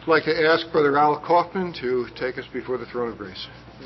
like to ask Brother Al Kaufman to take us before the throne of grace.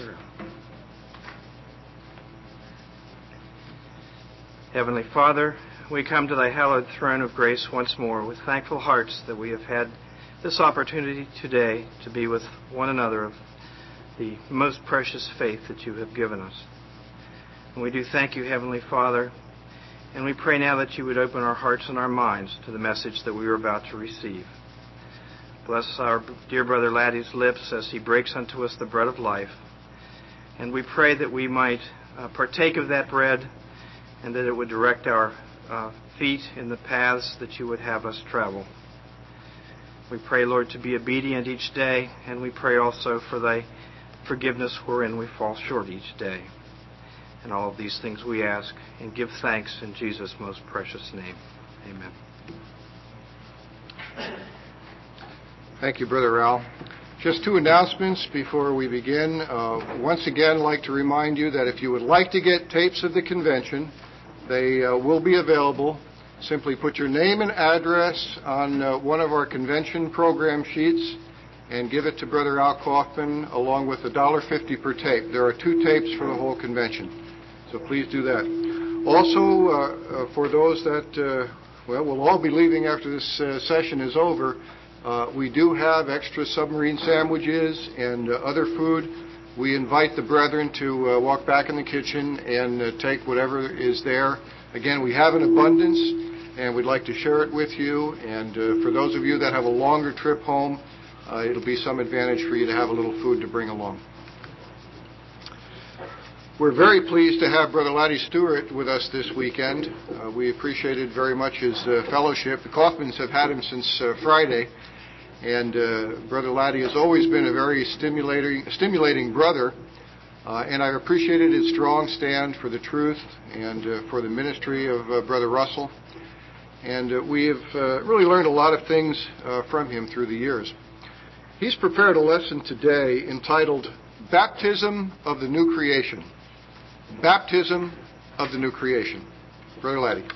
Heavenly Father, we come to thy hallowed throne of grace once more with thankful hearts that we have had this opportunity today to be with one another of the most precious faith that you have given us. And we do thank you, Heavenly Father, and we pray now that you would open our hearts and our minds to the message that we are about to receive. Bless our dear brother Laddie's lips as he breaks unto us the bread of life. And we pray that we might partake of that bread and that it would direct our feet in the paths that you would have us travel. We pray, Lord, to be obedient each day, and we pray also for thy forgiveness wherein we fall short each day. And all of these things we ask and give thanks in Jesus' most precious name. Amen. Thank you, Brother Al. Just two announcements before we begin. Once again, I'd like to remind you that if you would like to get tapes of the convention, they will be available. Simply put your name and address on one of our convention program sheets and give it to Brother Al Kaufman along with $1.50 per tape. There are 2 tapes for the whole convention. So please do that. Also, for those that, we'll all be leaving after this session is over, we do have extra submarine sandwiches and other food. We invite the brethren to walk back in the kitchen and take whatever is there. Again, we have an abundance, and we'd like to share it with you. And for those of you that have a longer trip home, it'll be some advantage for you to have a little food to bring along. We're very pleased to have Brother Laddie Stewart with us this weekend. We appreciated very much his fellowship. The Kaufmans have had him since Friday, and Brother Laddie has always been a very stimulating brother, and I appreciated his strong stand for the truth and for the ministry of Brother Russell. And we have really learned a lot of things from him through the years. He's prepared a lesson today entitled Baptism of the New Creation. Baptism of the New Creation. Brother Laddie.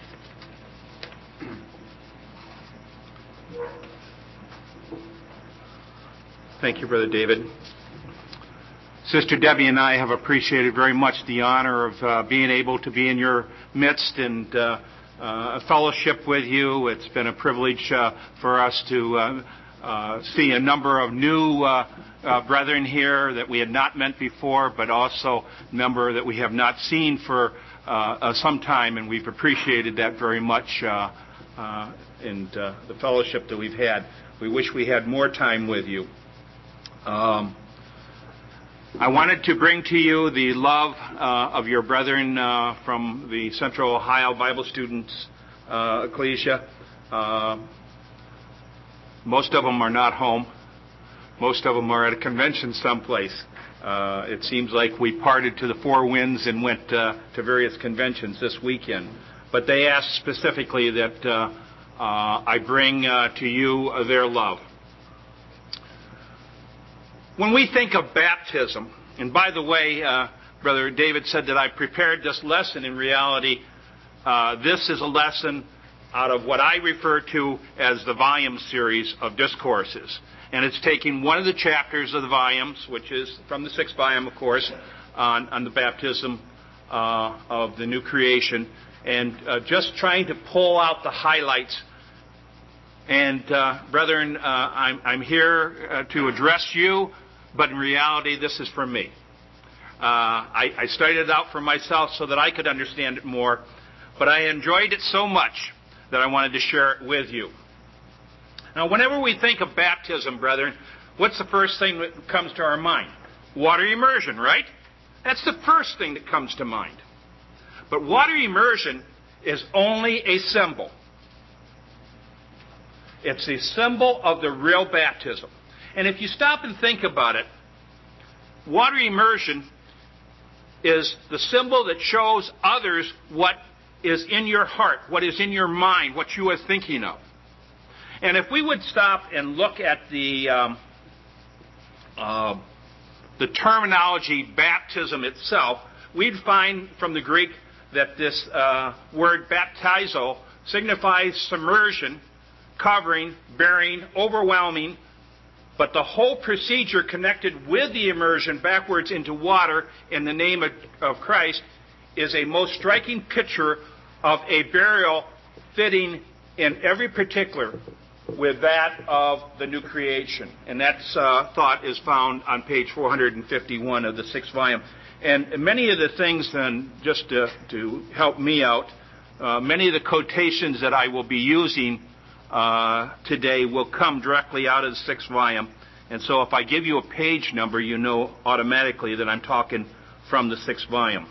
Thank you, Brother David. Sister Debbie and I have appreciated very much the honor of being able to be in your midst and fellowship with you. It's been a privilege for us to see a number of new brethren here that we had not met before, but also a number that we have not seen for some time, and we've appreciated that very much in the fellowship that we've had. We wish we had more time with you. I wanted to bring to you the love of your brethren from the Central Ohio Bible Students Ecclesia. Most of them are not home. Most of them are at a convention someplace. It seems like we parted to the 4 winds and went to various conventions this weekend. But they asked specifically that I bring to you their love. When we think of baptism, and by the way, Brother David said that I prepared this lesson. In reality, this is a lesson out of what I refer to as the volume series of discourses. And it's taking one of the chapters of the volumes, which is from the 6th volume, of course, on the baptism of the new creation, and just trying to pull out the highlights. And brethren, I'm here to address you, but in reality, this is for me. I studied it out for myself so that I could understand it more, but I enjoyed it so much that I wanted to share it with you. Now, whenever we think of baptism, brethren, what's the first thing that comes to our mind? Water immersion, right? That's the first thing that comes to mind. But water immersion is only a symbol. It's a symbol of the real baptism. And if you stop and think about it, water immersion is the symbol that shows others what is in your heart, what is in your mind, what you are thinking of. And if we would stop and look at the terminology baptism itself, we'd find from the Greek that this word baptizo signifies submersion, covering, bearing, overwhelming, But the whole procedure connected with the immersion backwards into water in the name of Christ is a most striking picture of a burial fitting in every particular with that of the new creation. And that thought is found on page 451 of the 6th volume. And many of the things then, just to help me out, many of the quotations that I will be using today will come directly out of the 6th volume. And so if I give you a page number, you know automatically that I'm talking from the 6th volume.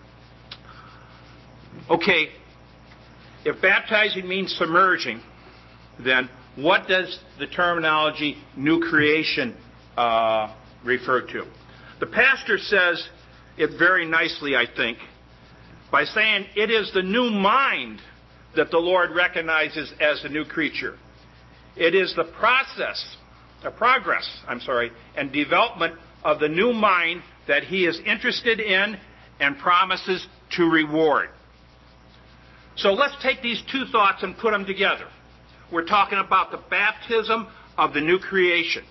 Okay, if baptizing means submerging, then what does the terminology new creation refer to? The pastor says it very nicely, I think, by saying it is the new mind that the Lord recognizes as the new creature. It is the progress, and development of the new mind that he is interested in and promises to reward. So let's take these two thoughts and put them together. We're talking about the baptism of the new creation.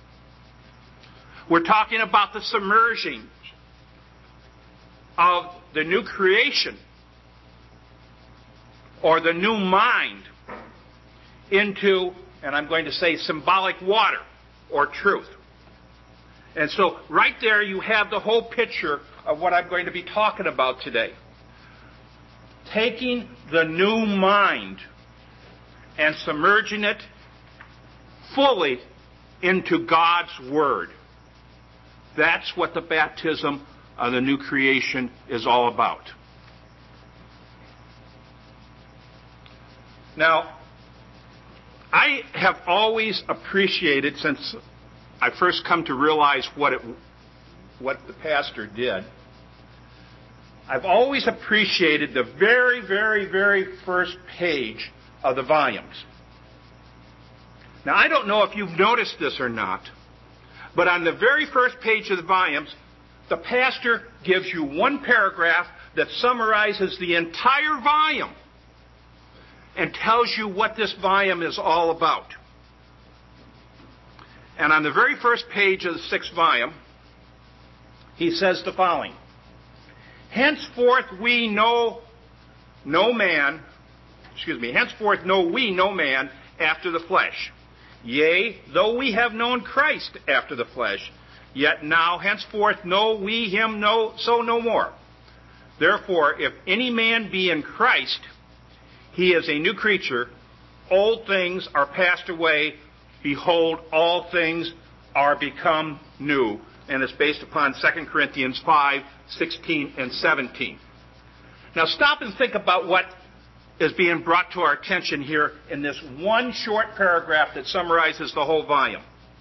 We're talking about the submerging of the new creation or the new mind into, and I'm going to say, symbolic water or truth. And so right there you have the whole picture of what I'm going to be talking about today. Taking the new mind and submerging it fully into God's Word. That's what the baptism of the new creation is all about. Now, I have always appreciated, since I first come to realize what the pastor did, I've always appreciated the very, very, very first page of the volumes. Now, I don't know if you've noticed this or not, but on the very first page of the volumes, the pastor gives you one paragraph that summarizes the entire volume and tells you what this volume is all about. And on the very first page of the 6th volume, he says the following: henceforth know we no man after the flesh. Yea, though we have known Christ after the flesh, yet now henceforth know we him so no more. Therefore, if any man be in Christ, he is a new creature. Old things are passed away. Behold, all things are become new. And it's based upon 2 Corinthians 5, 16, and 17. Now stop and think about what is being brought to our attention here in this one short paragraph that summarizes the whole volume.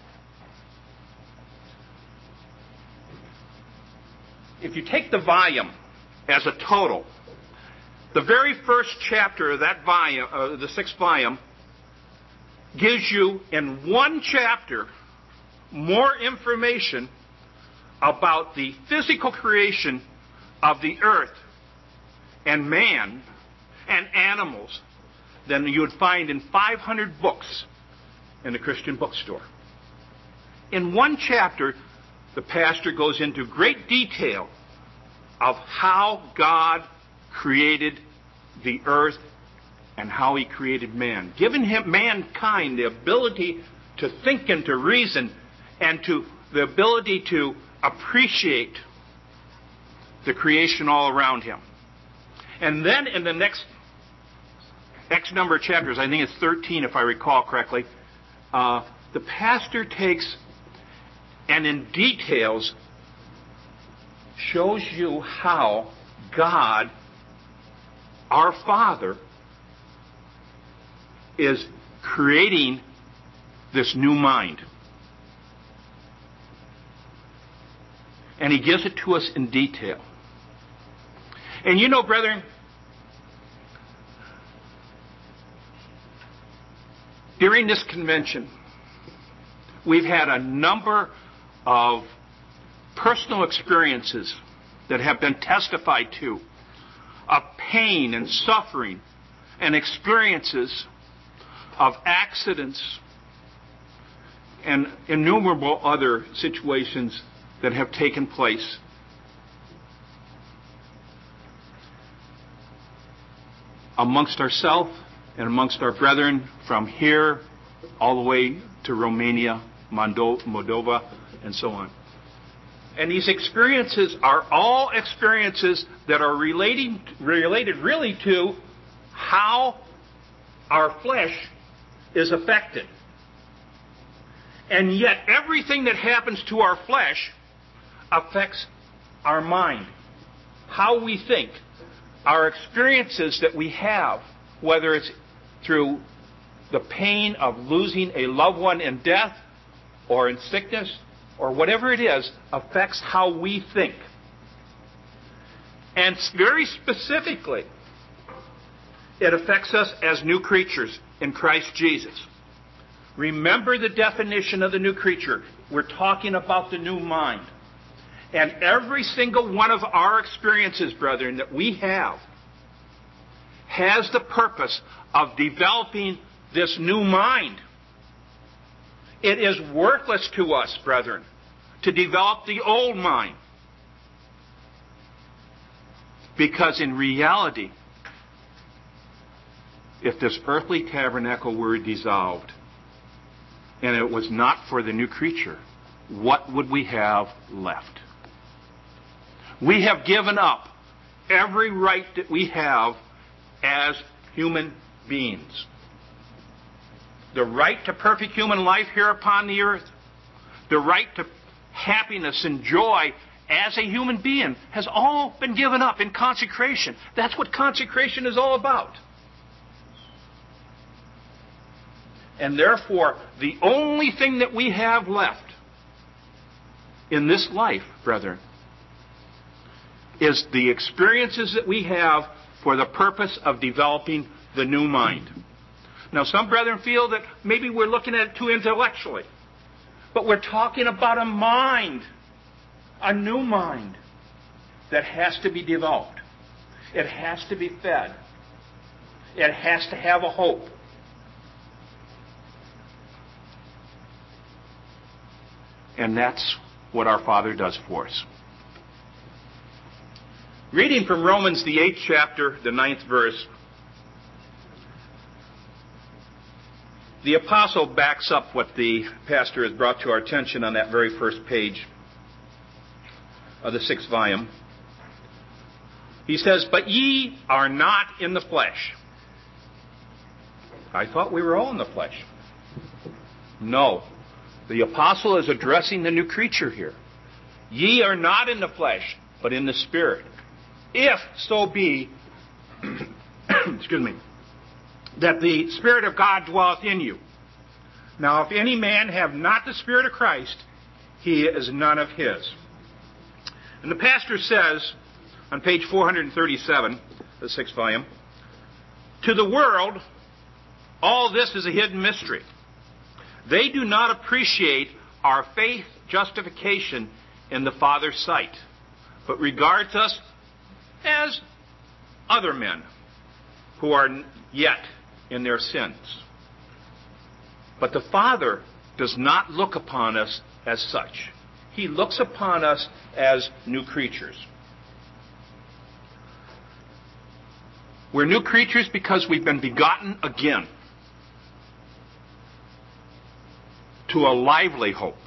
If you take the volume as a total, the very first chapter of that volume, the 6th volume, gives you in one chapter more information about the physical creation of the earth and man and animals than you would find in 500 books in the Christian bookstore. In one chapter, the pastor goes into great detail of how God created the earth and how he created man, giving mankind the ability to think and to reason and to the ability to appreciate the creation all around him. And then in the next X number of chapters, I think it's 13 if I recall correctly, the pastor takes and in details shows you how God, our Father, is creating this new mind. And he gives it to us in detail. And you know, brethren, during this convention, we've had a number of personal experiences that have been testified to of pain and suffering and experiences of accidents and innumerable other situations that have taken place. Amongst ourselves and amongst our brethren from here all the way to Romania, Moldova, and so on. And these experiences are all experiences that are related really to how our flesh is affected. And yet everything that happens to our flesh affects our mind, how we think, our experiences that we have, whether it's through the pain of losing a loved one in death or in sickness or whatever it is, affects how we think. And very specifically, it affects us as new creatures in Christ Jesus. Remember the definition of the new creature. We're talking about the new mind. And every single one of our experiences, brethren, that we have has the purpose of developing this new mind. It is worthless to us, brethren, to develop the old mind. Because in reality, if this earthly tabernacle were dissolved, and it was not for the new creature, what would we have left? We have given up every right that we have as human beings. The right to perfect human life here upon the earth, the right to happiness and joy as a human being has all been given up in consecration. That's what consecration is all about. And therefore, the only thing that we have left in this life, brethren, is the experiences that we have for the purpose of developing the new mind. Now, some brethren feel that maybe we're looking at it too intellectually. But we're talking about a mind, a new mind, that has to be developed. It has to be fed. It has to have a hope. And that's what our Father does for us. Reading from Romans, the 8th chapter, the 9th verse, the apostle backs up what the pastor has brought to our attention on that very first page of the 6th volume. He says, "But ye are not in the flesh." I thought we were all in the flesh. No. The apostle is addressing the new creature here. Ye are not in the flesh, but in the Spirit. If so be, excuse me, that the Spirit of God dwelleth in you. Now, if any man have not the Spirit of Christ, he is none of his. And the pastor says, on page 437, the 6th volume, "To the world, all this is a hidden mystery. They do not appreciate our faith justification in the Father's sight, but regards us as other men who are yet in their sins. But the Father does not look upon us as such. He looks upon us as new creatures." We're new creatures because we've been begotten again to a lively hope.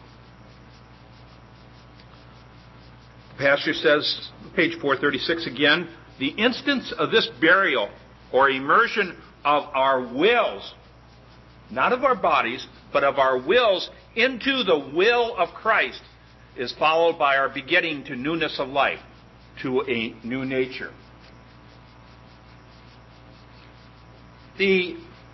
The pastor says, page 436 again, "The instance of this burial or immersion of our wills," not of our bodies, but of our wills into the will of Christ, "is followed by our begetting to newness of life, to a new nature." The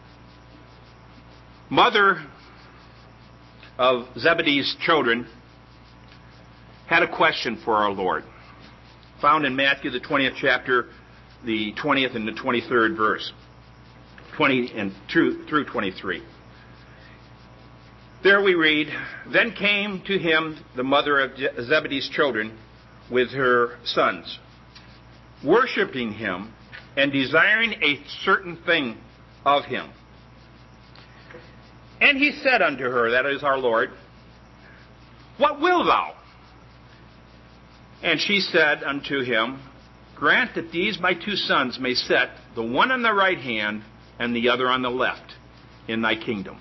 mother of Zebedee's children had a question for our Lord, found in Matthew, the 20th chapter, the 20th and the 23rd verse, 20 and through 23. There we read, "Then came to him the mother of Zebedee's children with her sons, worshiping him and desiring a certain thing of him. And he said unto her, that is our Lord, what wilt thou? And she said unto him, grant that these my two sons may sit, the one on the right hand and the other on the left, in thy kingdom.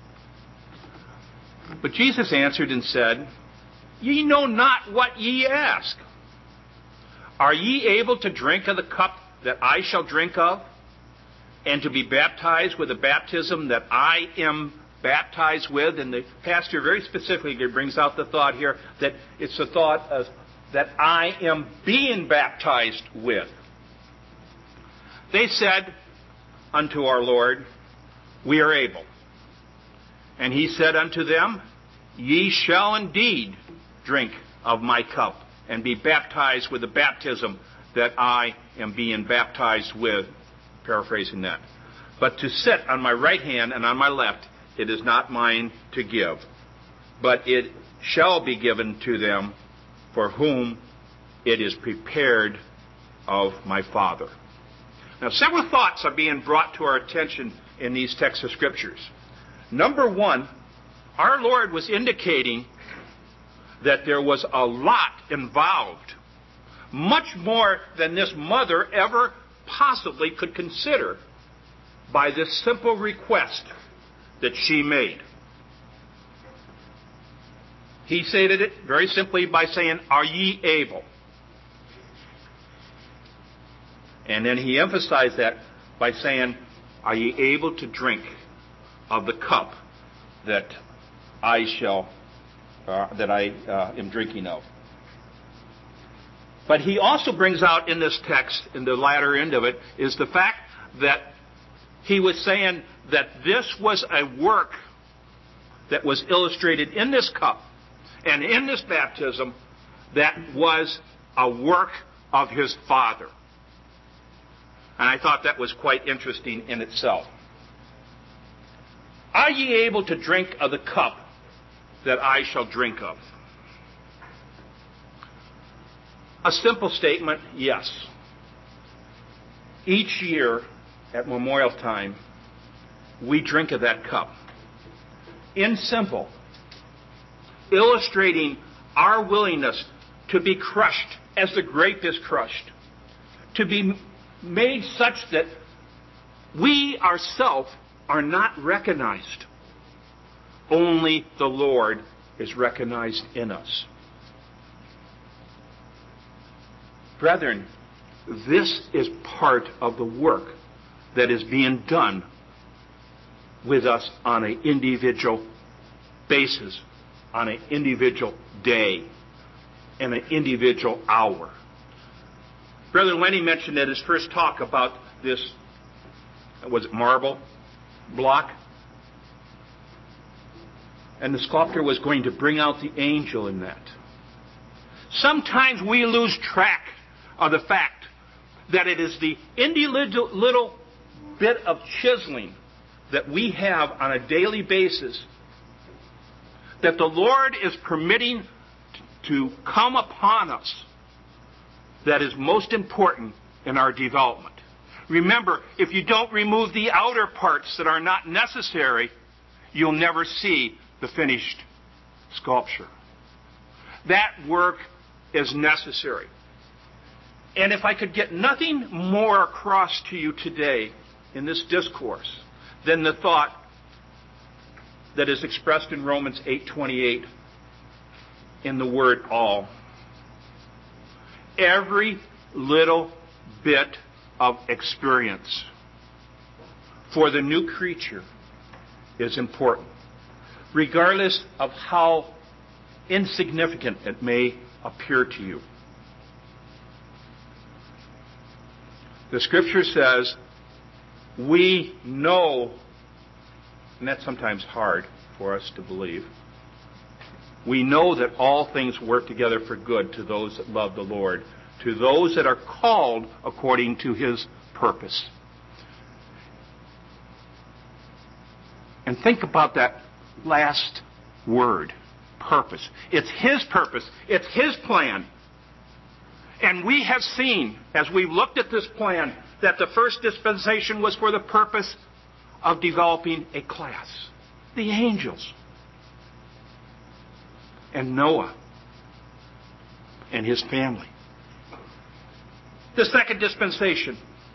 But Jesus answered and said, ye know not what ye ask. Are ye able to drink of the cup that I shall drink of, and to be baptized with the baptism that I am baptized with? And the pastor very specifically brings out the thought here that it's the thought of that I am being baptized with. They said unto our Lord, we are able. And he said unto them, ye shall indeed drink of my cup, and be baptized with the baptism that I am being baptized with. Paraphrasing that. But to sit on my right hand and on my left, it is not mine to give, but it shall be given to them for whom it is prepared of my Father. Now, several thoughts are being brought to our attention in these texts of Scriptures. Number one, our Lord was indicating that there was a lot involved, much more than this mother ever possibly could consider by this simple request that she made. He stated it very simply by saying, are ye able? And then he emphasized that by saying, are ye able to drink of the cup that I am drinking of? But he also brings out in this text, in the latter end of it, is the fact that he was saying that this was a work that was illustrated in this cup and in this baptism that was a work of his Father. And I thought that was quite interesting in itself. Are ye able to drink of the cup that I shall drink of? A simple statement, yes. Each year at Memorial Time, we drink of that cup. In simple, illustrating our willingness to be crushed as the grape is crushed, to be made such that we ourselves are not recognized. Only the Lord is recognized in us. Brethren, this is part of the work that is being done with us on an individual basis, on an individual day, in an individual hour. Brother Lenny mentioned at his first talk about this, was it marble block? And the sculptor was going to bring out the angel in that. Sometimes we lose track of the fact that it is the individual little bit of chiseling that we have on a daily basis that the Lord is permitting to come upon us that is most important in our development. Remember, if you don't remove the outer parts that are not necessary, you'll never see the finished sculpture. That work is necessary. And if I could get nothing more across to you today in this discourse than the thought that is expressed in Romans 8:28 in the word all. Every little bit of experience for the new creature is important, regardless of how insignificant it may appear to you. The Scripture says, we know, and that's sometimes hard for us to believe, we know that all things work together for good to those that love the Lord, to those that are called according to His purpose. And think about that last word, purpose. It's His purpose. It's His plan. And we have seen, as we've looked at this plan, that the first dispensation was for the purpose of developing a class. the angels. And Noah and his family. The second dispensation.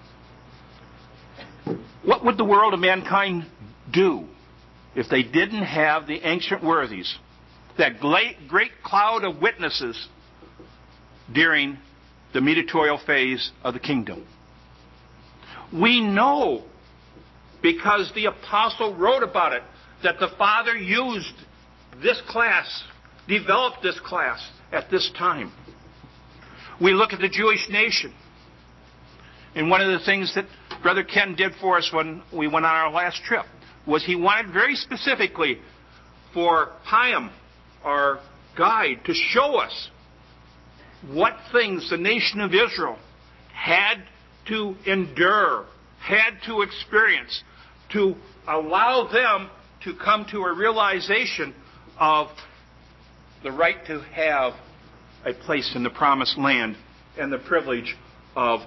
What would the world of mankind do if they didn't have the ancient worthies, that great cloud of witnesses during the mediatorial phase of the kingdom? We know, because the apostle wrote about it, that the Father used this class, developed this class at this time. We look at the Jewish nation. And one of the things that Brother Ken did for us when we went on our last trip was he wanted very specifically for Chaim, our guide, to show us what things the nation of Israel had to endure, had to experience, to allow them to come to a realization of the right to have a place in the promised land and the privilege of,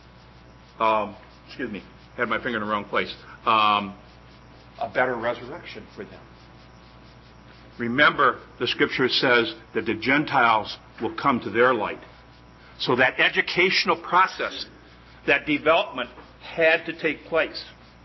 had my finger in the wrong place, a better resurrection for them. Remember, the Scripture says that the Gentiles will come to their light. So that educational process, that development had to take place.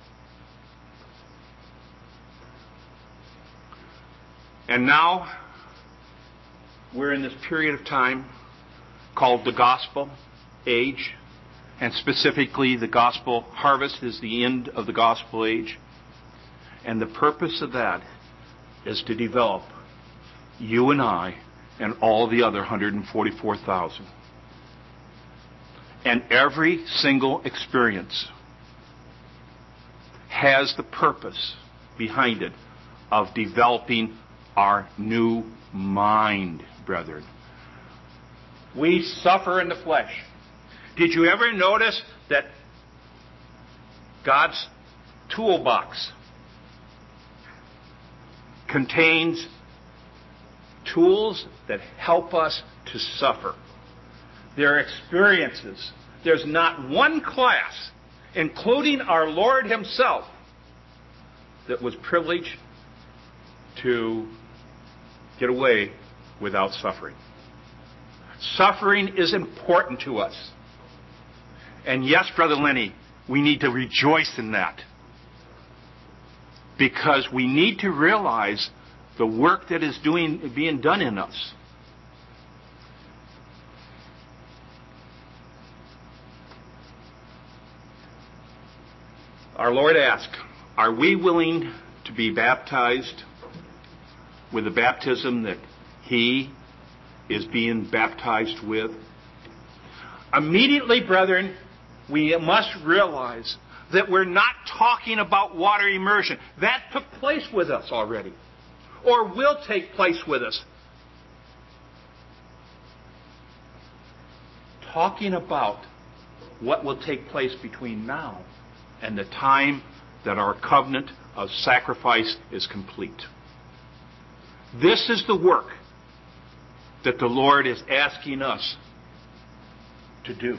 And now, we're in this period of time called the gospel age, and specifically the gospel harvest is the end of the gospel age. And the purpose of that is to develop you and I and all the other 144,000. And every single experience has the purpose behind it of developing our new mind, brethren. We suffer in the flesh. Did you ever notice that God's toolbox contains tools that help us to suffer? There are experiences. There's not one class, including our Lord Himself, that was privileged to get away without suffering. Suffering is important to us. And yes, Brother Lenny, we need to rejoice in that. Because we need to realize the work that is being done in us. Our Lord asked, are we willing to be baptized with the baptism that He is being baptized with? Immediately, brethren, we must realize that we're not talking about water immersion. That took place with us already, or will take place with us. Talking about what will take place between now and the time that our covenant of sacrifice is complete. This is the work that the Lord is asking us to do.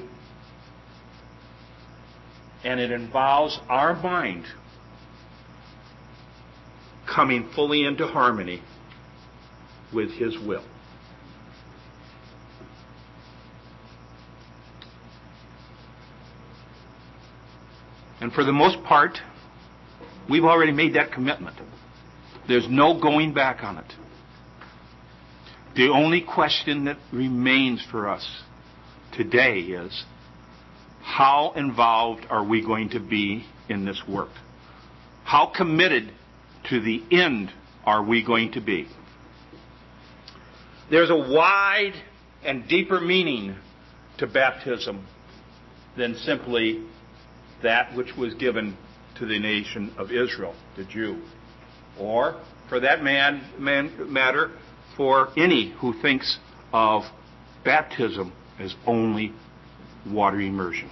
And it involves our mind coming fully into harmony with His will. And for the most part, we've already made that commitment. There's no going back on it. The only question that remains for us today is, how involved are we going to be in this work? How committed to the end are we going to be? There's a wide and deeper meaning to baptism than simply that which was given to the nation of Israel, the Jew. Or, for that matter, for any who thinks of baptism as only water immersion.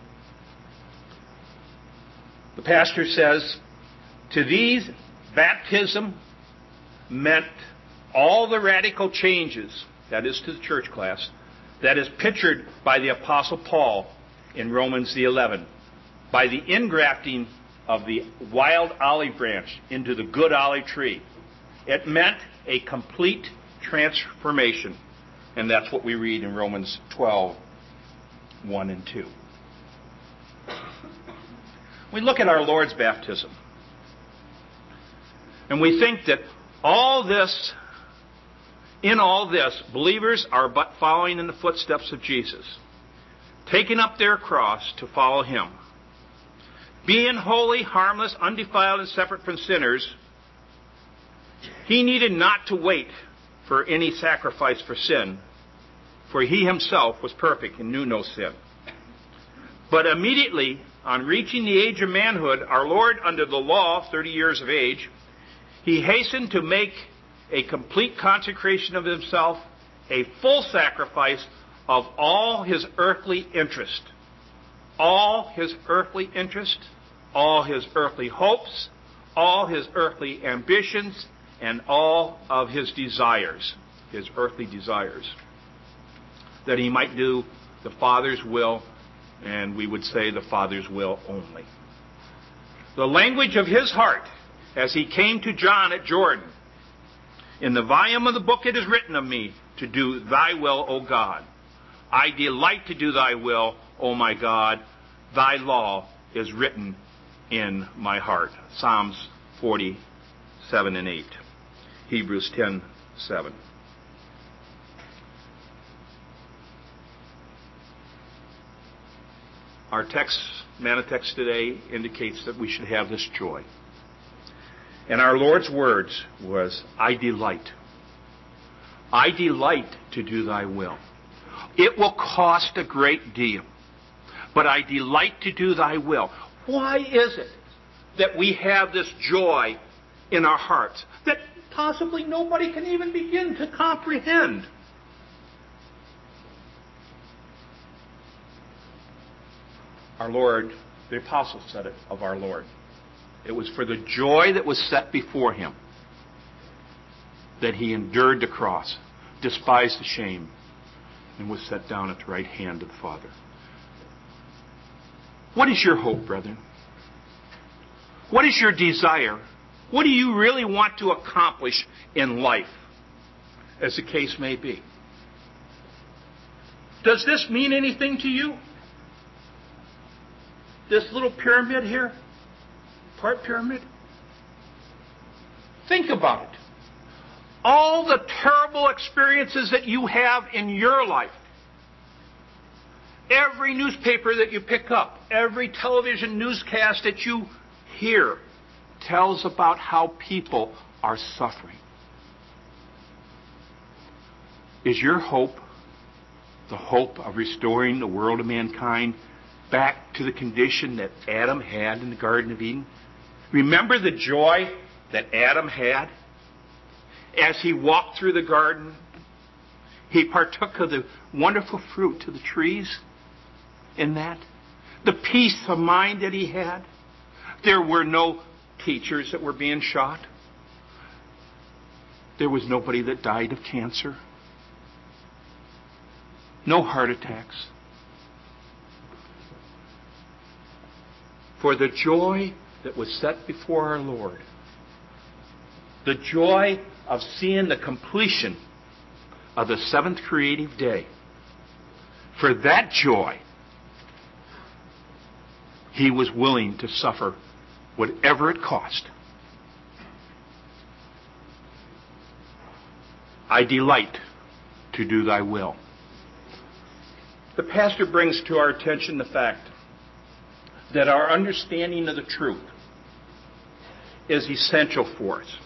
The pastor says, to these, baptism meant all the radical changes, that is to the church class, that is pictured by the Apostle Paul in Romans the 11, by the ingrafting of the wild olive branch into the good olive tree. It meant a complete transformation. And that's what we read in Romans 12, 1 and 2. We look at our Lord's baptism. And we think that in all this, believers are but following in the footsteps of Jesus, taking up their cross to follow Him. Being holy, harmless, undefiled, and separate from sinners, He needed not to wait for any sacrifice for sin, for He Himself was perfect and knew no sin. But immediately, on reaching the age of manhood, our Lord, under the law, 30 years of age, He hastened to make a complete consecration of Himself, a full sacrifice of all His earthly interest. All His earthly interest, all His earthly hopes, all His earthly ambitions, and all of His desires, His earthly desires, that He might do the Father's will, and we would say the Father's will only. The language of His heart, as He came to John at Jordan, in the volume of the book it is written of me, to do Thy will, O God. I delight to do Thy will, O my God. Thy law is written in my heart. Psalms 47 and 8. Hebrews 10, 7. Our text, manna text today, indicates that we should have this joy. And our Lord's words was, I delight. I delight to do Thy will. It will cost a great deal, but I delight to do Thy will. Why is it that we have this joy in our hearts that possibly nobody can even begin to comprehend? Our Lord, the apostle said it of our Lord. It was for the joy that was set before Him that He endured the cross, despised the shame, and was set down at the right hand of the Father. What is your hope, brethren? What is your desire? What do you really want to accomplish in life, as the case may be? Does this mean anything to you? This little pyramid here? Part pyramid? Think about it. All the terrible experiences that you have in your life. Every newspaper that you pick up, every television newscast that you hear tells about how people are suffering. Is your hope the hope of restoring the world of mankind back to the condition that Adam had in the Garden of Eden? Remember the joy that Adam had as he walked through the garden? He partook of the wonderful fruit of the trees in that. The peace of mind that he had. There were no teachers that were being shot. There was nobody that died of cancer. No heart attacks. For the joy that was set before our Lord, the joy of seeing the completion of the seventh creative day, for that joy, He was willing to suffer whatever it cost. I delight to do Thy will. The pastor brings to our attention the fact that our understanding of the truth is essential for us.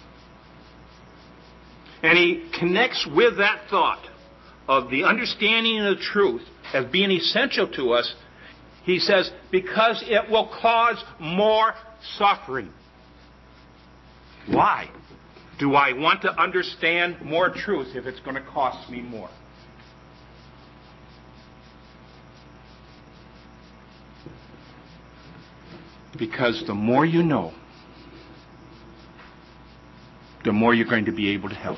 And he connects with that thought of the understanding of the truth as being essential to us. He says, because it will cause more suffering. Why do I want to understand more truth if it's going to cost me more? Because the more you know, the more you're going to be able to help.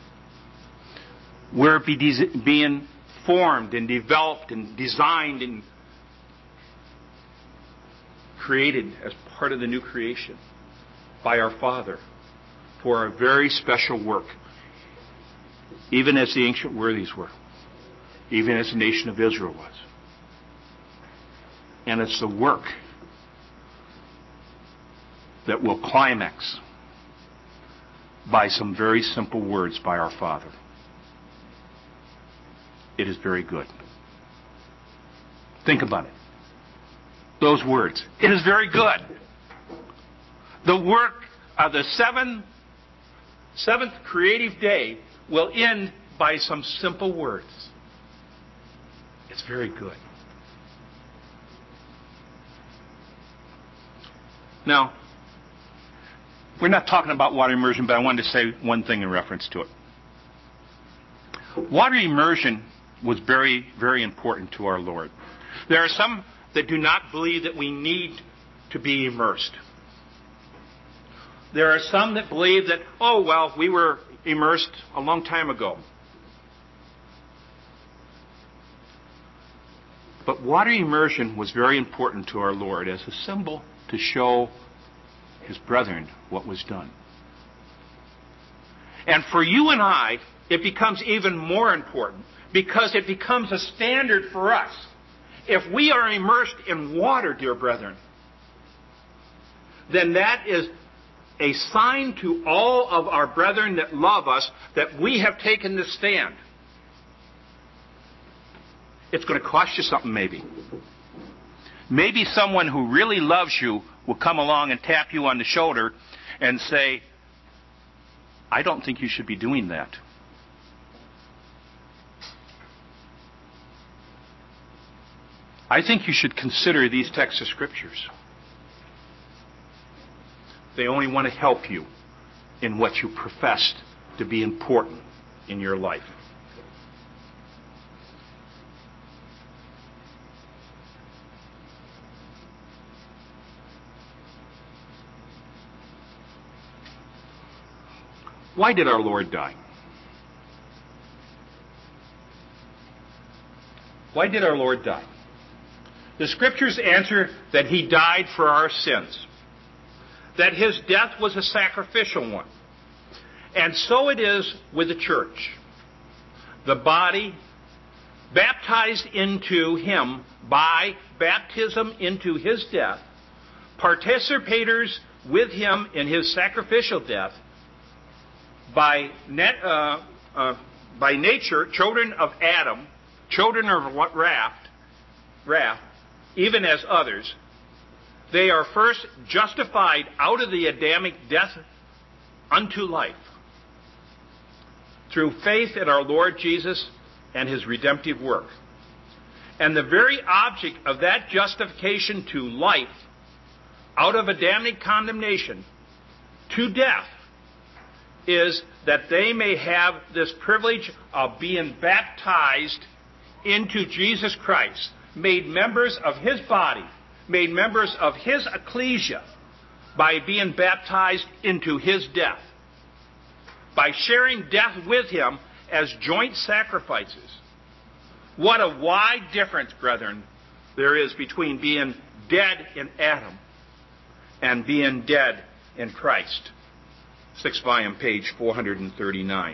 We're being formed and developed and designed and created as part of the new creation by our Father for a very special work, even as the ancient worthies were, even as the nation of Israel was. And it's the work that will climax by some very simple words by our Father. It is very good. Think about it. Those words. It is very good. The work of the seventh creative day will end by some simple words. It's very good. Now, we're not talking about water immersion, but I wanted to say one thing in reference to it. Water immersion was very, very important to our Lord. There are some that do not believe that we need to be immersed. There are some that believe that, oh, well, we were immersed a long time ago. But water immersion was very important to our Lord as a symbol to show His brethren what was done. And for you and I, it becomes even more important because it becomes a standard for us. If we are immersed in water, dear brethren, then that is a sign to all of our brethren that love us that we have taken this stand. It's going to cost you something, maybe. Maybe someone who really loves you will come along and tap you on the shoulder and say, I don't think you should be doing that. I think you should consider these texts of Scriptures. They only want to help you in what you profess to be important in your life. Why did our Lord die? Why did our Lord die? The Scriptures answer that He died for our sins, that His death was a sacrificial one. And so it is with the church. The body, baptized into Him by baptism into His death, participators with Him in His sacrificial death, by nature, children of Adam, children of wrath, even as others, they are first justified out of the Adamic death unto life through faith in our Lord Jesus and His redemptive work. And the very object of that justification to life, out of Adamic condemnation to death, is that they may have this privilege of being baptized into Jesus Christ, made members of His body, made members of His ecclesia by being baptized into His death, by sharing death with Him as joint sacrifices. What a wide difference, brethren, there is between being dead in Adam and being dead in Christ. 6th volume, page 439.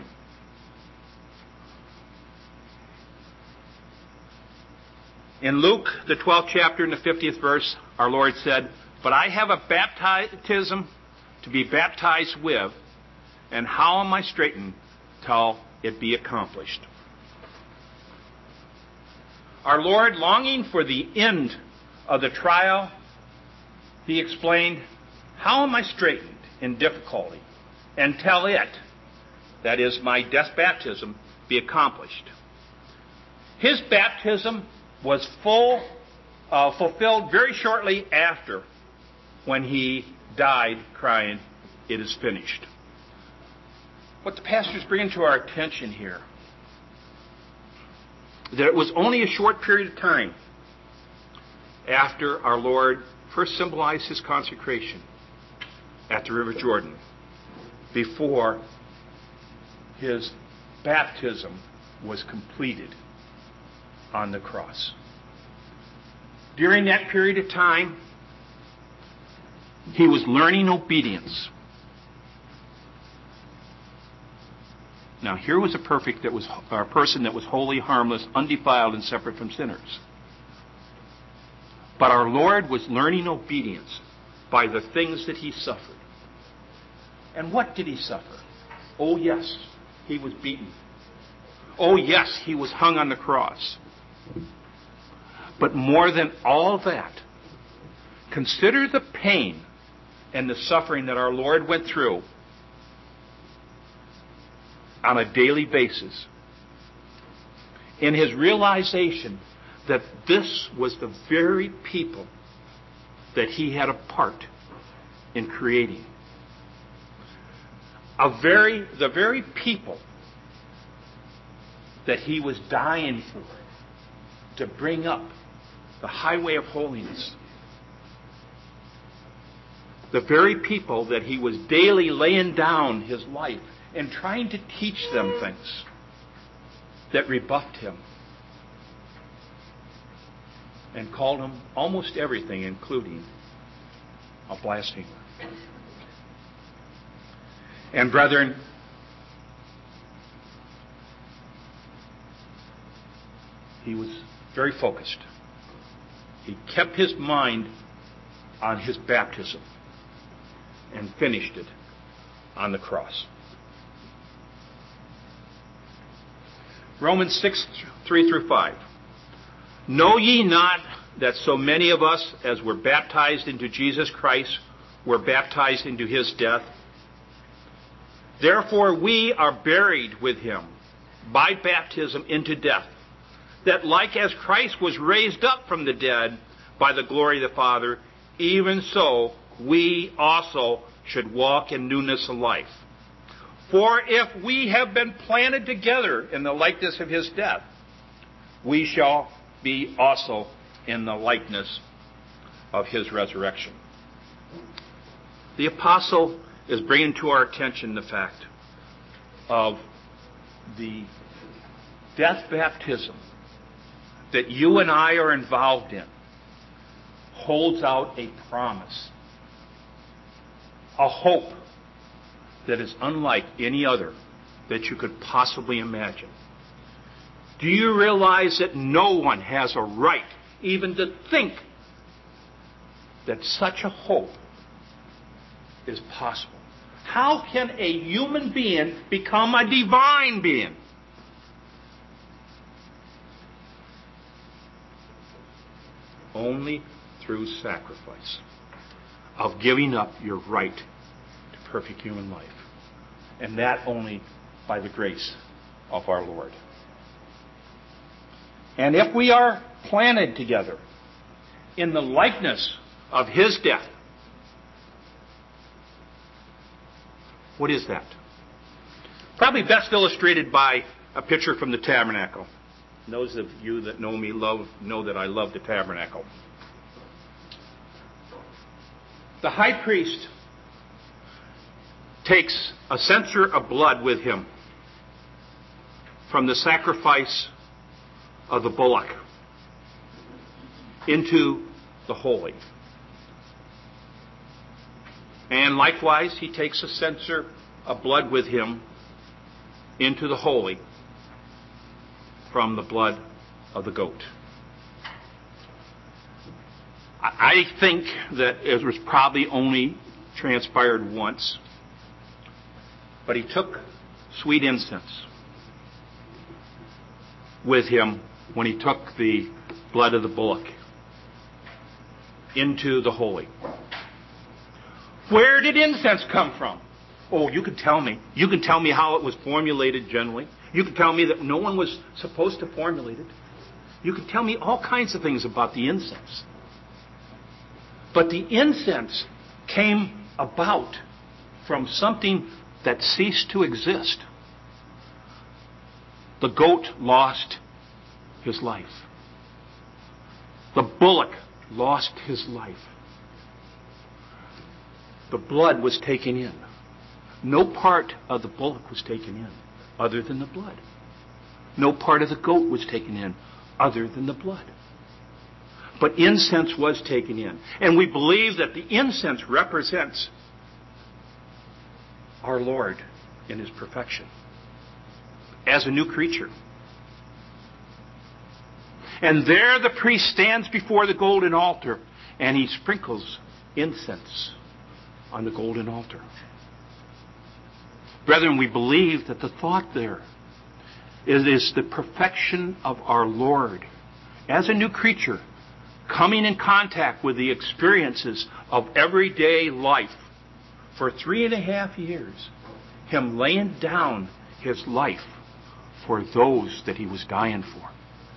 In Luke, the 12th chapter and the 50th verse, our Lord said, "But I have a baptism to be baptized with, and how am I straitened till it be accomplished?" Our Lord, longing for the end of the trial, He explained, "How am I straitened in difficulty until it," that is, my death baptism, "be accomplished?" His baptism was fulfilled very shortly after, when He died crying, "It is finished." What the pastor's bringing to our attention here, that it was only a short period of time after our Lord first symbolized His consecration at the River Jordan, before His baptism was completed on the cross. During that period of time, He was learning obedience. Now, here was a person that was holy, harmless, undefiled, and separate from sinners. But our Lord was learning obedience by the things that he suffered. And what did he suffer? Oh, yes, he was beaten. Oh, yes, he was hung on the cross. But more than all that, consider the pain and the suffering that our Lord went through on a daily basis in his realization that this was the very people that he had a part in creating. The very people that he was dying for, to bring up the highway of holiness. The very people that he was daily laying down his life and trying to teach them things that rebuffed him and called him almost everything, including a blasphemer. And brethren, he was very focused. He kept his mind on his baptism and finished it on the cross. Romans 6:3-5. Know ye not that so many of us as were baptized into Jesus Christ were baptized into his death? Therefore we are buried with him by baptism into death, that like as Christ was raised up from the dead by the glory of the Father, even so we also should walk in newness of life. For if we have been planted together in the likeness of his death, we shall be also in the likeness of his resurrection. The apostle is bringing to our attention the fact of the death baptism that you and I are involved in holds out a promise, a hope that is unlike any other that you could possibly imagine. Do you realize that no one has a right even to think that such a hope is possible? How can a human being become a divine being? Only through sacrifice of giving up your right to perfect human life. And that only by the grace of our Lord. And if we are planted together in the likeness of his death, what is that? Probably best illustrated by a picture from the tabernacle. Those of you that know me know that I love the tabernacle. The high priest takes a censer of blood with him from the sacrifice of the bullock into the holy. And likewise, he takes a censer of blood with him into the holy from the blood of the goat. I think that it was probably only transpired once, but he took sweet incense with him when he took the blood of the bullock into the holy. Where did incense come from? Oh, you can tell me. You can tell me how it was formulated generally. You can tell me that no one was supposed to formulate it. You can tell me all kinds of things about the incense. But the incense came about from something that ceased to exist. The goat lost his life. The bullock lost his life. The blood was taken in. No part of the bullock was taken in other than the blood. No part of the goat was taken in other than the blood. But incense was taken in. And we believe that the incense represents our Lord in His perfection as a new creature. And there the priest stands before the golden altar and he sprinkles incense on the golden altar. Brethren, we believe that the thought there is the perfection of our Lord as a new creature, coming in contact with the experiences of everyday life for 3.5 years, Him laying down His life for those that He was dying for.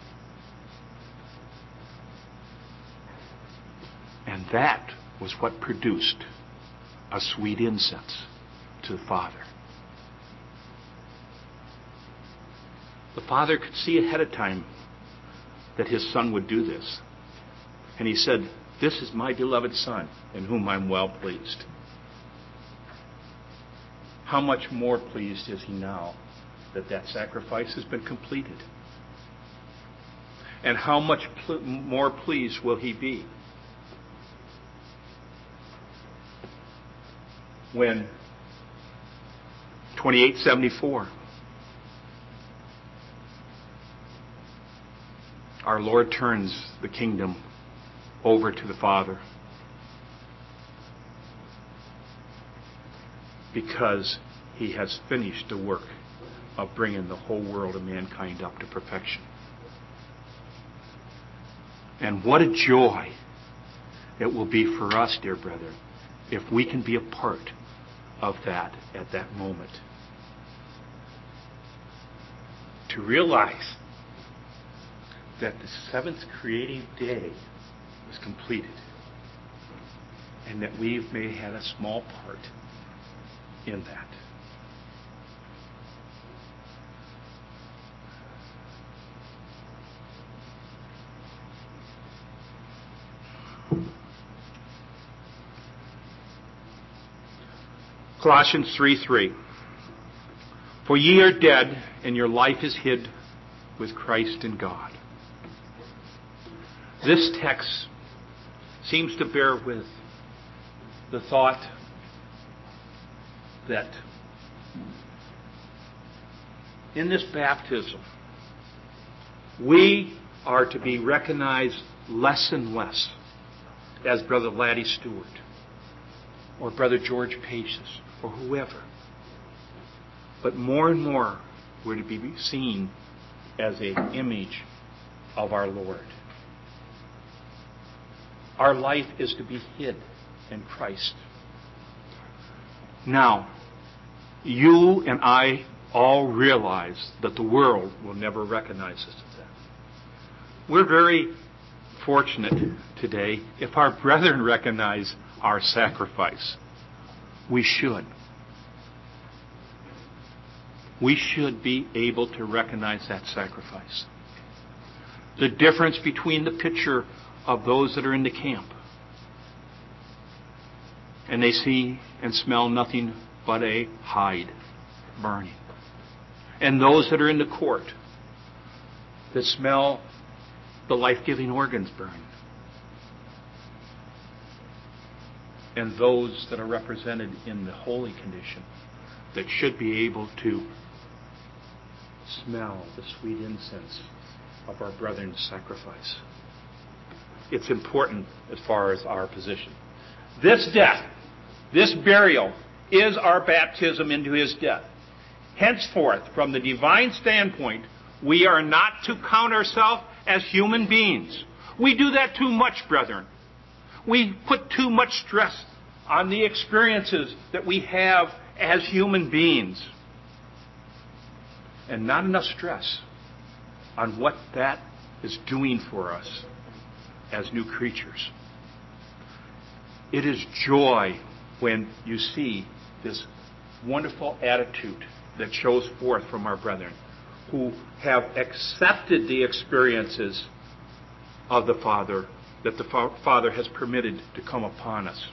And that was what produced a sweet incense to the Father. The Father could see ahead of time that His Son would do this. And He said, "This is my beloved Son, in whom I'm well pleased." How much more pleased is He now that that sacrifice has been completed? And how much more pleased will He be when 2874 our Lord turns the kingdom over to the Father, because He has finished the work of bringing the whole world of mankind up to perfection. And what a joy it will be for us, dear brethren, if we can be a part of that at that moment. To realize that the seventh creative day was completed, and that we may have a small part in that. Colossians 3:3. For ye are dead, and your life is hid with Christ in God. This text seems to bear with the thought that in this baptism, we are to be recognized less and less as Brother Laddie Stewart or Brother George Paces or whoever. But more and more, we're to be seen as an image of our Lord. Our life is to be hid in Christ. Now, you and I all realize that the world will never recognize us as that. We're very fortunate today if our brethren recognize our sacrifice. We should. We should be able to recognize that sacrifice. The difference between the picture of those that are in the camp and they see and smell nothing but a hide burning, and those that are in the court that smell the life-giving organs burning, and those that are represented in the holy condition that should be able to smell the sweet incense of our brethren's sacrifice. It's important as far as our position. This death, this burial, is our baptism into His death. Henceforth, from the divine standpoint, we are not to count ourselves as human beings. We do that too much, brethren. We put too much stress on the experiences that we have as human beings, and not enough stress on what that is doing for us as new creatures. It is joy when you see this wonderful attitude that shows forth from our brethren who have accepted the experiences of the Father, that the Father has permitted to come upon us,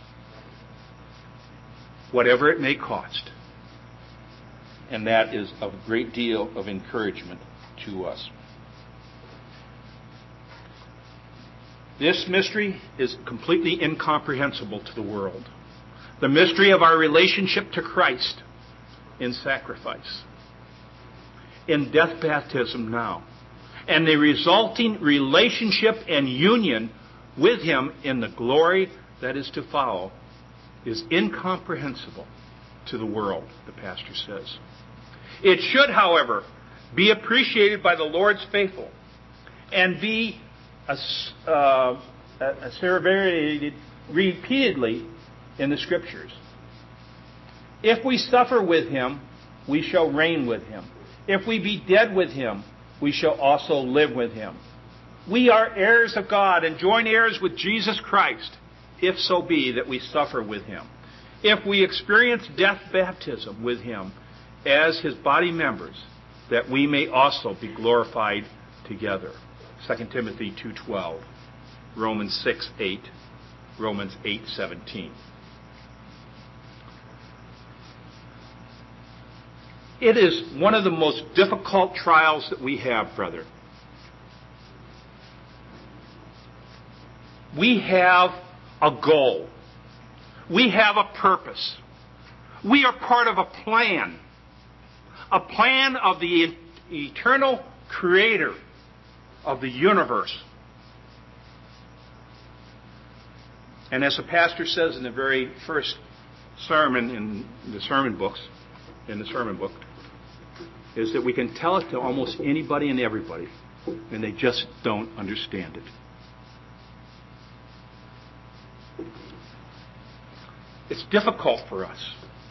whatever it may cost. And that is of a great deal of encouragement to us. This mystery is completely incomprehensible to the world. The mystery of our relationship to Christ in sacrifice, in death baptism now, and the resulting relationship and union with Him in the glory that is to follow is incomprehensible to the world, the pastor says. It should, however, be appreciated by the Lord's faithful and be asseverated repeatedly in the Scriptures. If we suffer with Him, we shall reign with Him. If we be dead with Him, we shall also live with Him. We are heirs of God and joint heirs with Jesus Christ, if so be that we suffer with Him. If we experience death baptism with Him as His body members, that we may also be glorified together. 2 Timothy 2:12, Romans 6:8, Romans 8:17. It is one of the most difficult trials that we have, brother. We have a goal. We have a purpose. We are part of a plan of the eternal Creator of the universe. And as the pastor says in the very first sermon in the sermon book, is that we can tell it to almost anybody and everybody, and they just don't understand it. It's difficult for us.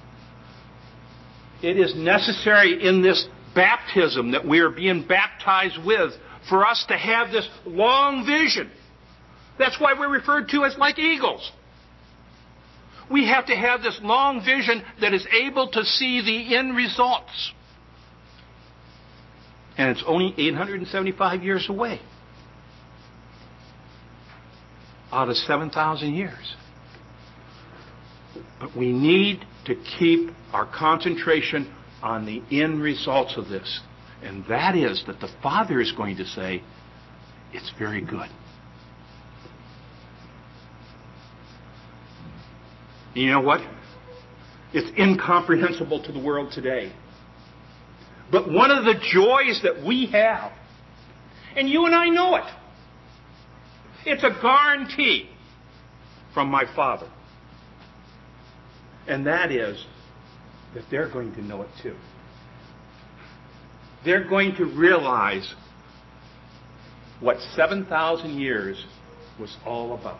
It is necessary in this baptism that we are being baptized with for us to have this long vision. That's why we're referred to as like eagles. We have to have this long vision that is able to see the end results. And it's only 875 years away out of 7,000 years. But we need to keep our concentration on the end results of this. And that is that the Father is going to say, it's very good. You know what? It's incomprehensible to the world today. But one of the joys that we have, and you and I know it, it's a guarantee from my Father. And that is that they're going to know it too. They're going to realize what 7,000 years was all about.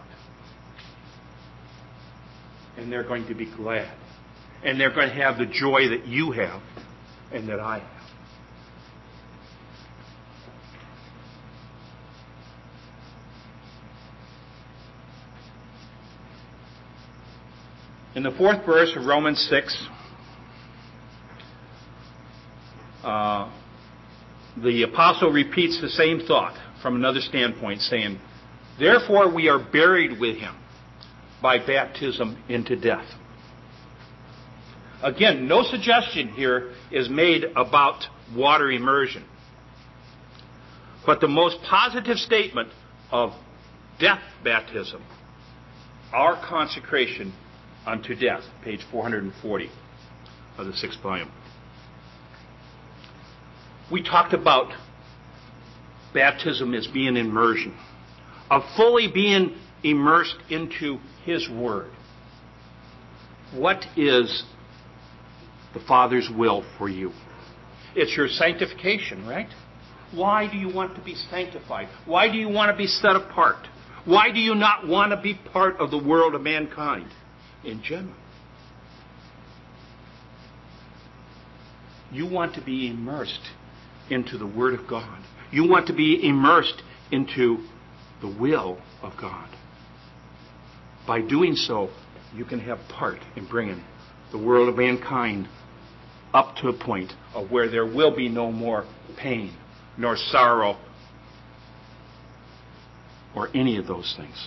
And they're going to be glad. And they're going to have the joy that you have and that I have. In the 4th verse of Romans 6, the apostle repeats the same thought from another standpoint, saying, therefore we are buried with Him by baptism into death. Again, no suggestion here is made about water immersion. But the most positive statement of death baptism, our consecration unto death, page 440 of the 6th volume. We talked about baptism as being immersion, of fully being immersed into His Word. What is the Father's will for you? It's your sanctification, right? Why do you want to be sanctified? Why do you want to be set apart? Why do you not want to be part of the world of mankind in general? You want to be immersed into the Word of God. You want to be immersed into the will of God. By doing so, you can have part in bringing the world of mankind up to a point of where there will be no more pain, nor sorrow, or any of those things.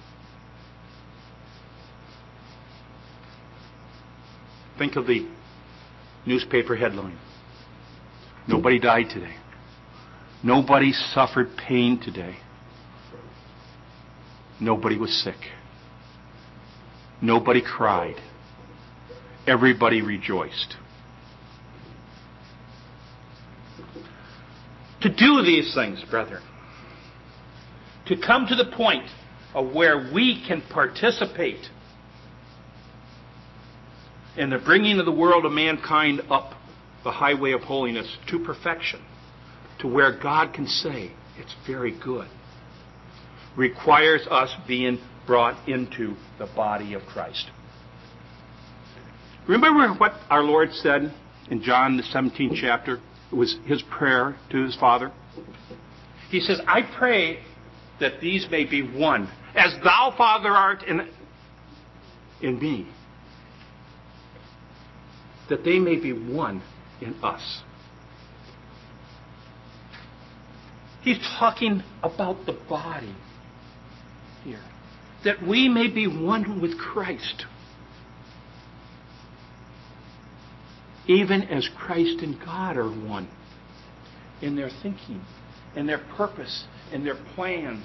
Think of the newspaper headline. Nobody died today. Nobody suffered pain today. nobody was sick. Nobody cried. Everybody rejoiced. To do these things, brethren, to come to the point of where we can participate in the bringing of the world of mankind up the highway of holiness to perfection, to where God can say, it's very good, requires us being brought into the body of Christ. Remember what our Lord said in John the 17th chapter? It was his prayer to his Father. He says, I pray that these may be one, as thou, Father, art in me, that they may be one in us. He's talking about the body here, that we may be one with Christ, even as Christ and God are one in their thinking, in their purpose, in their plans.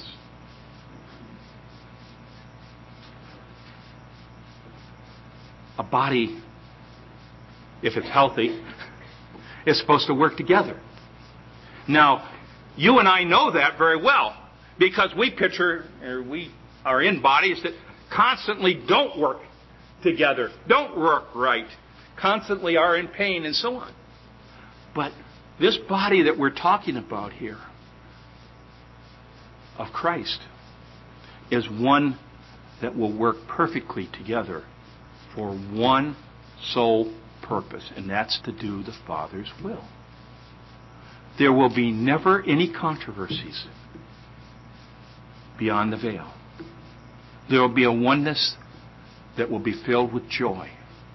A body, if it's healthy, is supposed to work together. Now, you and I know that very well, because we are in bodies that constantly don't work together, don't work right, constantly are in pain and so on. But this body that we're talking about here of Christ is one that will work perfectly together for one sole purpose, and that's to do the Father's will. There will be never any controversies beyond the veil. There will be a oneness that will be filled with joy.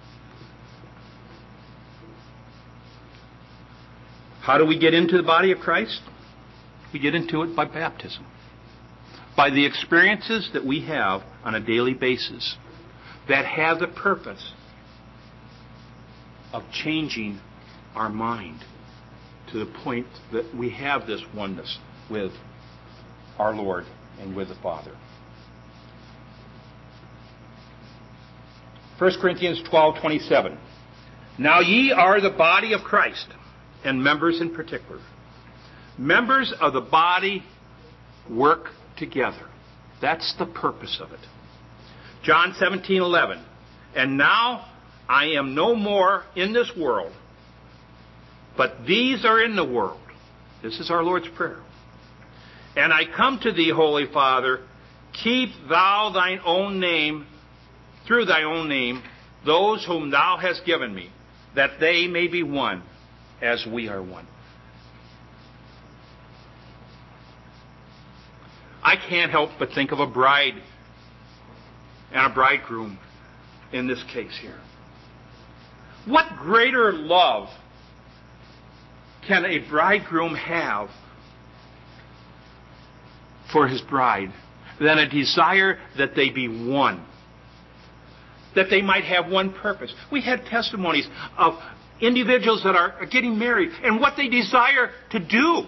How do we get into the body of Christ? We get into it by baptism. By the experiences that we have on a daily basis that have the purpose of changing our mind to the point that we have this oneness with our Lord and with the Father. 1 Corinthians 12:27. Now ye are the body of Christ, and members in particular. Members of the body work together. That's the purpose of it. John 17:11. And now I am no more in this world, but these are in the world. This is our Lord's prayer. And I come to thee, Holy Father, keep thou thine own name, through thy own name, those whom thou hast given me, that they may be one, as we are one. I can't help but think of a bride and a bridegroom in this case here. What greater love can a bridegroom have for his bride than a desire that they be one, that they might have one purpose? We had testimonies of individuals that are getting married and what they desire to do,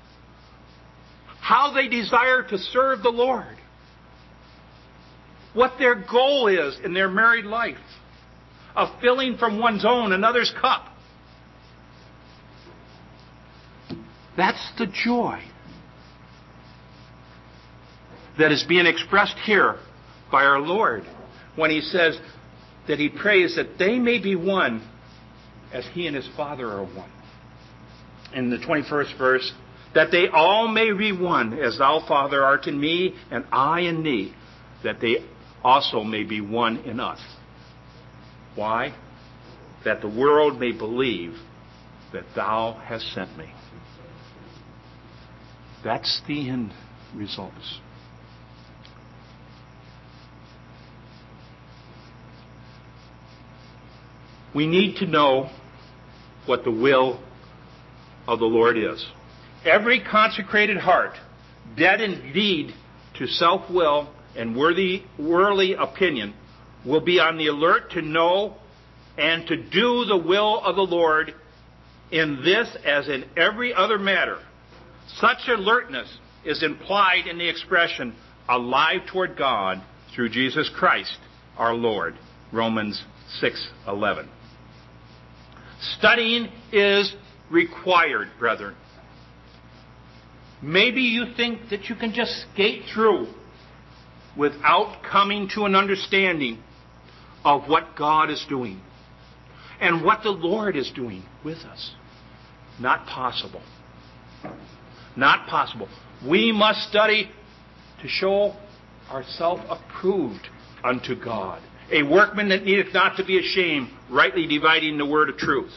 how they desire to serve the Lord, what their goal is in their married life, of filling from one's own another's cup. That's the joy that is being expressed here by our Lord when he says that he prays that they may be one as he and his Father are one. In the 21st verse, that they all may be one, as thou, Father, art in me, and I in thee, that they also may be one in us. Why? That the world may believe that thou hast sent me. That's the end results. We need to know what the will of the Lord is. Every consecrated heart, dead indeed to self-will and worldly opinion, will be on the alert to know and to do the will of the Lord in this as in every other matter. Such alertness is implied in the expression, alive toward God through Jesus Christ our Lord. Romans 6:11. Studying is required, brethren. Maybe you think that you can just skate through without coming to an understanding of what God is doing and what the Lord is doing with us. Not possible. Not possible. We must study to show ourselves approved unto God, a workman that needeth not to be ashamed, rightly dividing the word of truth.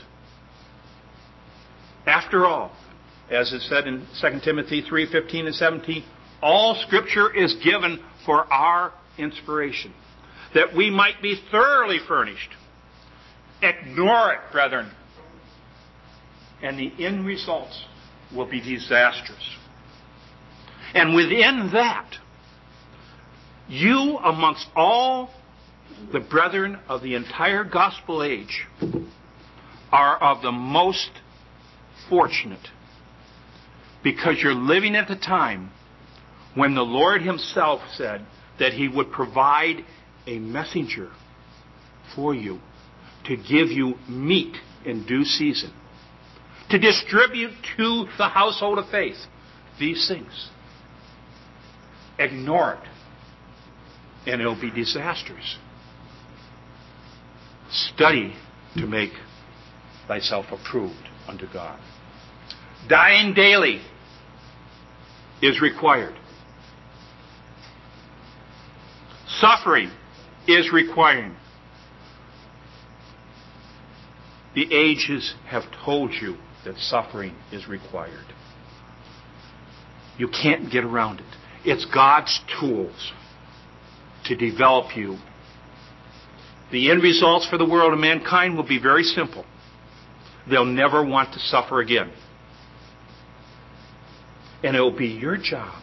After all, as is said in 2 Timothy 3:15 and 17, all Scripture is given for our inspiration, that we might be thoroughly furnished. Ignore it, brethren, and the end results will be disastrous. And within that, you, amongst all the brethren of the entire gospel age, are of the most fortunate, because you're living at the time when the Lord Himself said that He would provide a messenger for you to give you meat in due season, to distribute to the household of faith these things. Ignore it, and it'll be disastrous. Study to make thyself approved unto God. Dying daily is required. Suffering is required. The ages have told you that suffering is required. You can't get around it. It's God's tools to develop you. The end results for the world and mankind will be very simple. They'll never want to suffer again. And it will be your job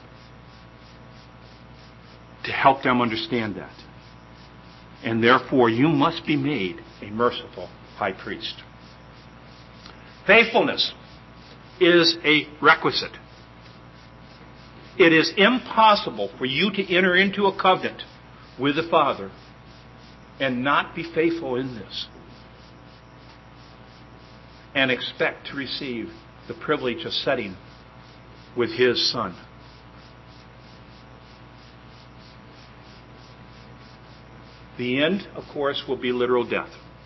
to help them understand that. And therefore, you must be made a merciful high priest. Faithfulness is a requisite. It is impossible for you to enter into a covenant with the Father and not be faithful in this, and expect to receive the privilege of setting with His Son. The end, of course, will be literal death.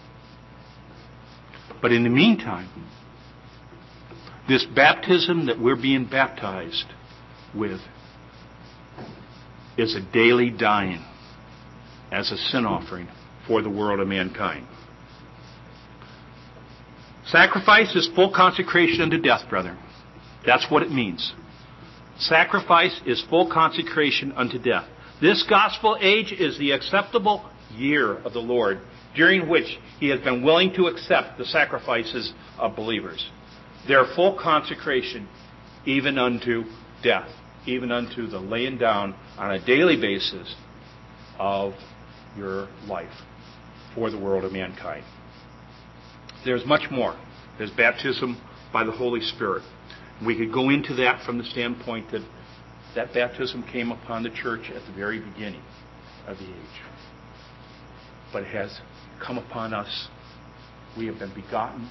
But in the meantime, this baptism that we're being baptized with is a daily dying as a sin offering for the world of mankind. Sacrifice is full consecration unto death, brethren. That's what it means. Sacrifice is full consecration unto death. This gospel age is the acceptable year of the Lord, during which He has been willing to accept the sacrifices of believers. Their full consecration even unto death, even unto the laying down on a daily basis of your life for the world of mankind. There's much more. There's baptism by the Holy Spirit. We could go into that from the standpoint that that baptism came upon the church at the very beginning of the age. But it has come upon us. We have been begotten,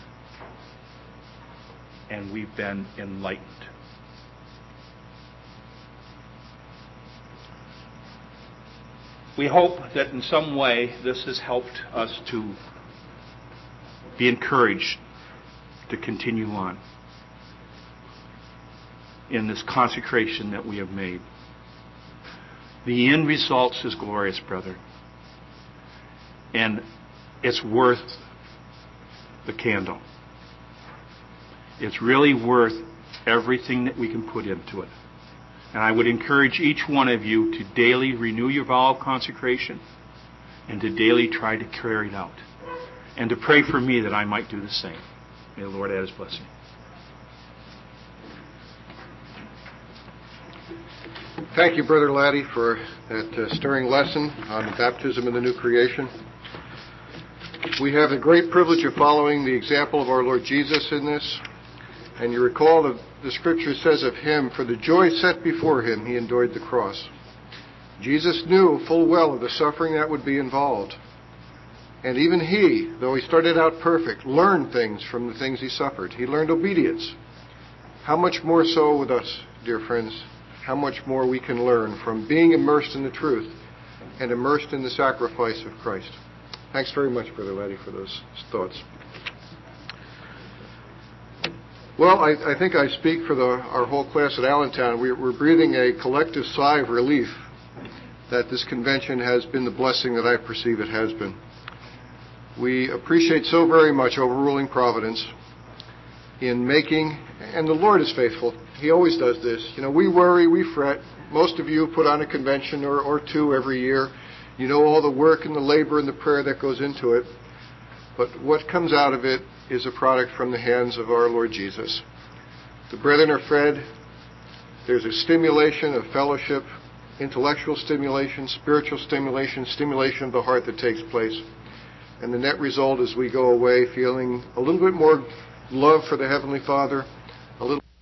and we've been enlightened. We hope that in some way this has helped us to be encouraged to continue on in this consecration that we have made. The end results is glorious, brother. And it's worth the candle. It's really worth everything that we can put into it. And I would encourage each one of you to daily renew your vow of consecration and to daily try to carry it out. And to pray for me that I might do the same. May the Lord add His blessing. Thank you, Brother Laddie, for that stirring lesson on the baptism of the new creation. We have the great privilege of following the example of our Lord Jesus in this. And you recall the Scripture says of Him, for the joy set before Him, He endured the cross. Jesus knew full well of the suffering that would be involved. And even he, though he started out perfect, learned things from the things he suffered. He learned obedience. How much more so with us, dear friends? How much more we can learn from being immersed in the truth and immersed in the sacrifice of Christ. Thanks very much, Brother Laddie, for those thoughts. Well, I think I speak for our whole class at Allentown. We're breathing a collective sigh of relief that this convention has been the blessing that I perceive it has been. We appreciate so very much overruling providence in making, and the Lord is faithful. He always does this. We worry, we fret. Most of you put on a convention or two every year. You know all the work and the labor and the prayer that goes into it. But what comes out of it is a product from the hands of our Lord Jesus. The brethren are fed. There's a stimulation of fellowship, intellectual stimulation, spiritual stimulation, stimulation of the heart that takes place. And the net result is we go away feeling a little bit more love for the Heavenly Father,